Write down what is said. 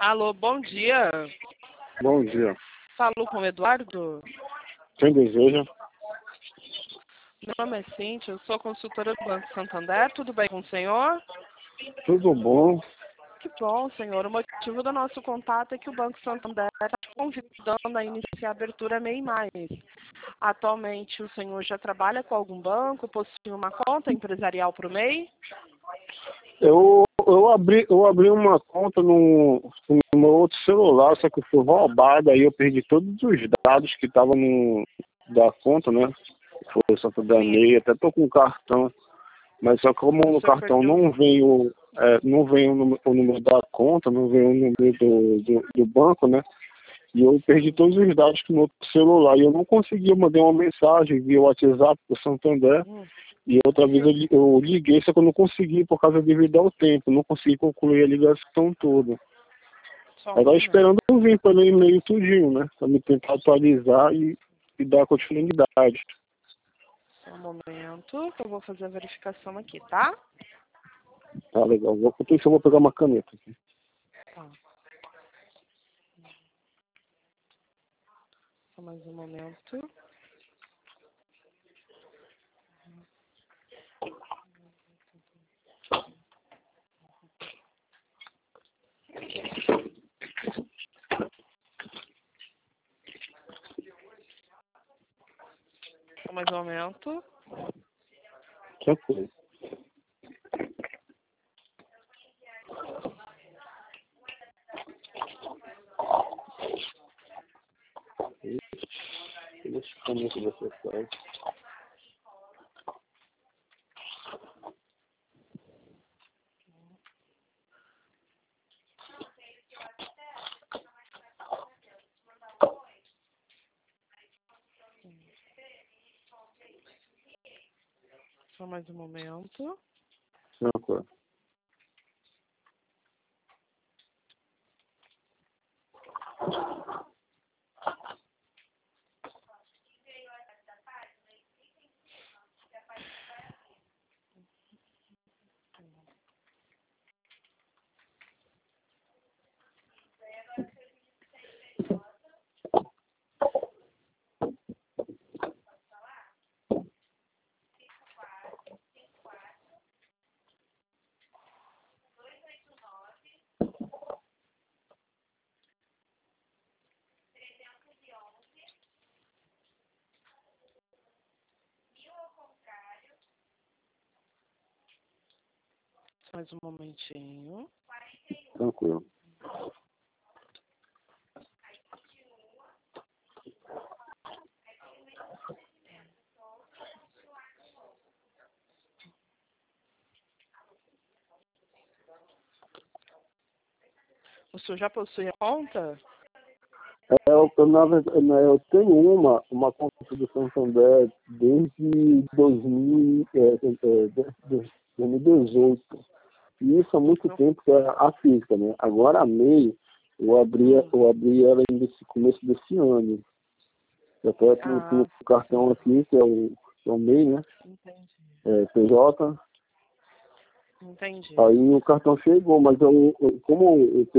Alô, bom dia. Bom dia. Falo com o Eduardo. Quem deseja? Meu nome é Cíntia, eu sou consultora do Banco Santander. Tudo bem com o senhor? Tudo bom? Que bom, senhor. O motivo do nosso contato é que o Banco Santander está convidando a iniciar a abertura MEI+. Atualmente, o senhor já trabalha com algum banco? Possui uma conta empresarial para o MEI? Eu abri uma conta no meu outro celular, só que foi roubado, aí eu perdi todos os dados que estavam da conta, né? Foi Santander MEI, até tô com o cartão, mas só como no cartão não veio o número da conta, não veio o número do banco, né? E eu perdi todos os dados no outro celular. E eu não conseguia mandar uma mensagem via WhatsApp para o Santander. E outra vez eu liguei, só que eu não consegui por causa devido ao tempo. Não consegui concluir a ligação toda. Eu estava esperando eu vir pelo e-mail tudinho, né? Para me tentar atualizar e dar continuidade. Só um momento, que eu vou fazer a verificação aqui, tá? Tá legal. Eu vou pegar uma caneta aqui. Tá. Só mais um momento. Só mais um momento. Tranquilo. Deixa eu ver se você faz. Só mais um momento. Tranquilo. Só mais um momentinho. Tranquilo. O senhor já possui a conta? Na verdade, eu tenho uma conta do Santander desde 2018. E isso há muito tempo que é a física, né? Agora a MEI, eu abri ela nesse começo desse ano. Eu até tenho o cartão aqui, que é o MEI, né? Entendi. PJ. Entendi. Aí o cartão chegou, mas como eu